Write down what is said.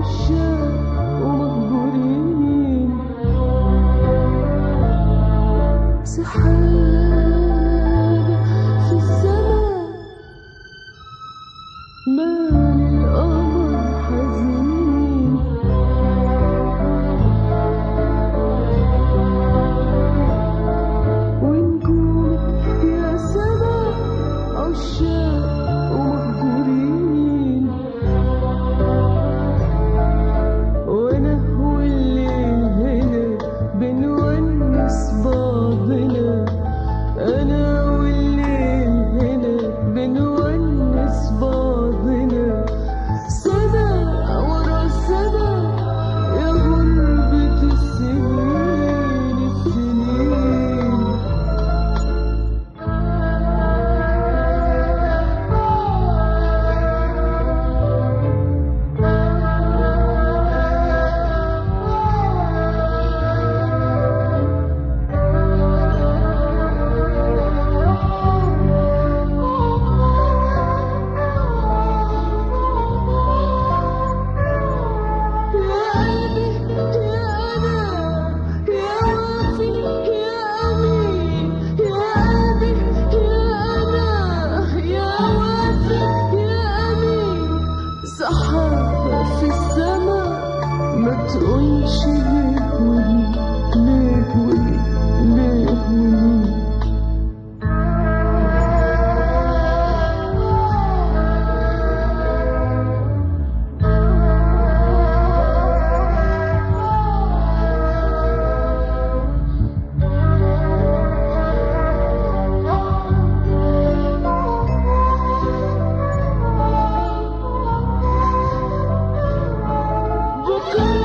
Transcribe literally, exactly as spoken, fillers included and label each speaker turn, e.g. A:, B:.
A: عشاق ومهجورين، سحابة في السماء مال القمر حزين، ونجومك يا سما عشاق ومهجورين، وانا والليل هنا بنونس بعضنا، انا والليل هنا بنونس بعضنا، سنة ورا سنة يا غربة السنين السنين. سحابة في السماء ما تقولش ليه وليه، ليه وليه، ليه وليه. Good.